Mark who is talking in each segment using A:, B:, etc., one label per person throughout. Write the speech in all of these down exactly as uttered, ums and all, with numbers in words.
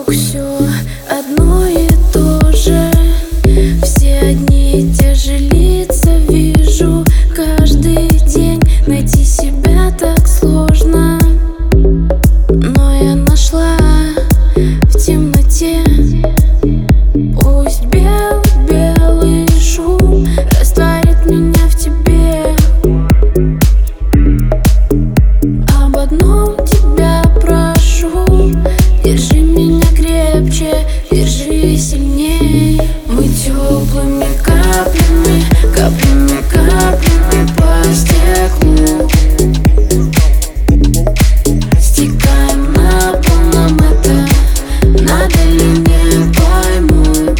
A: Вокруг все одно и то же, все одни и те же лица вижу каждый день. Найти себя так сложно, но я нашла в темноте. Пусть белый-белый шум растворит меня в тебе. Об одном тебя прошу: держи меня крепче, держи сильней. Мы теплыми каплями, каплями, каплями по стеклу стекаем на пол, нам это надо ли, не пойму.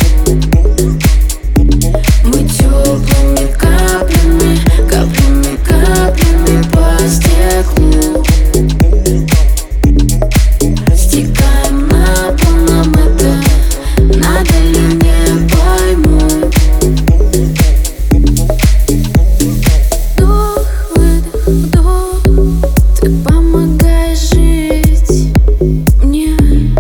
A: Мы теплыми каплями, каплями, каплями по стеклу стекаем на пол, нам это надо ли, не пойму. Вдох, выдох, вдох, ты помогаешь жить мне.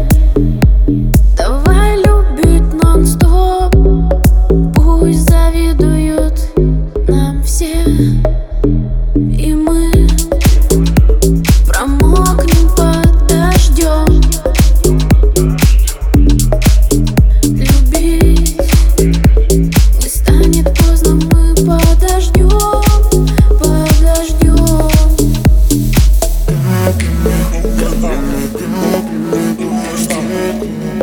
A: Давай любить нон-стоп, пусть завидуют нам все, и мы промокнем под дождем. Любить не станет поздно, мы подождем, подождем.
B: Каплями, каплями, каплями по стеклу